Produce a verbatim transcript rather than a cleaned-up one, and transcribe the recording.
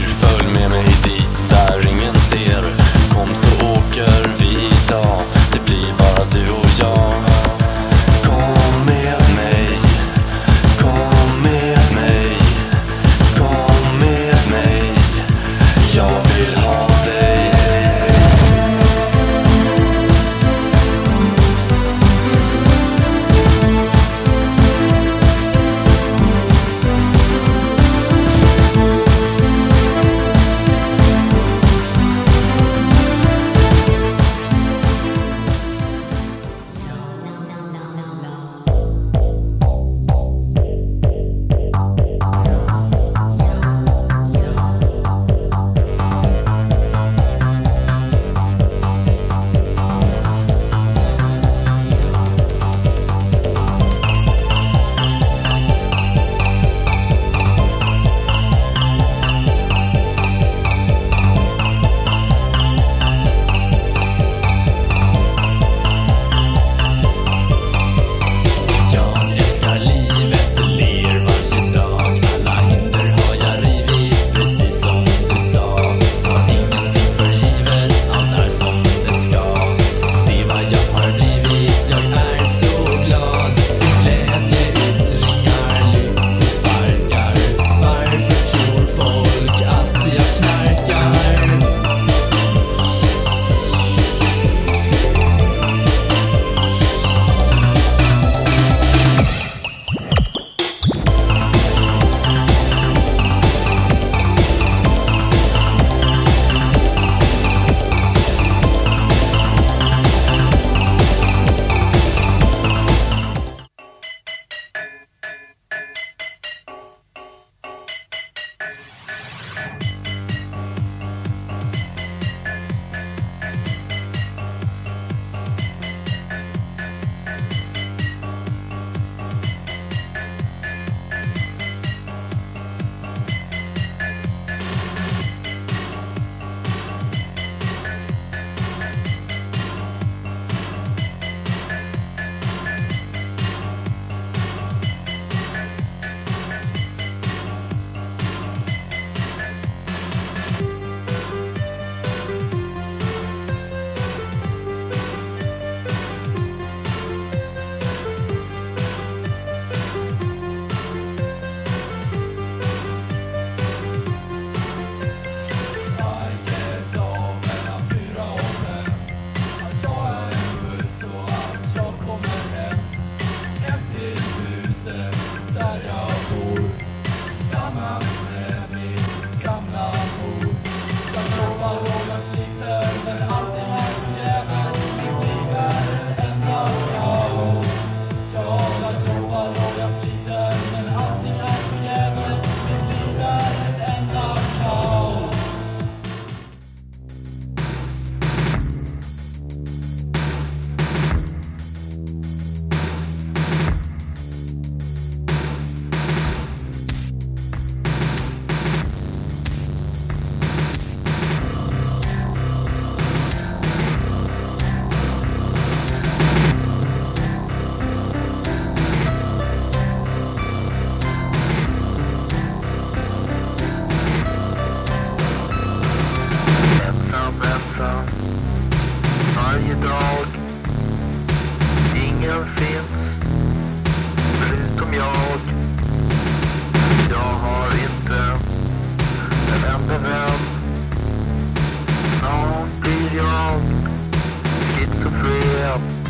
Följ med mig dit där ingen ser. Kom så åker vi idag. Det blir bara du och jag. Kom med mig. Kom med mig. Kom med mig. Jag vill ha dig. Där jag bor tillsammans med min gamla mor. Jag jobbar och jag sliter men allting är förgäves. Mitt liv är ett enda kaos. Ja, jag jobbar och jag sliter men allting är förgäves. Mitt liv är ett enda kaos. Varje dag. Ingen finns förutom jag. Jag har inte en enda vän. Snart blir jag schizofren.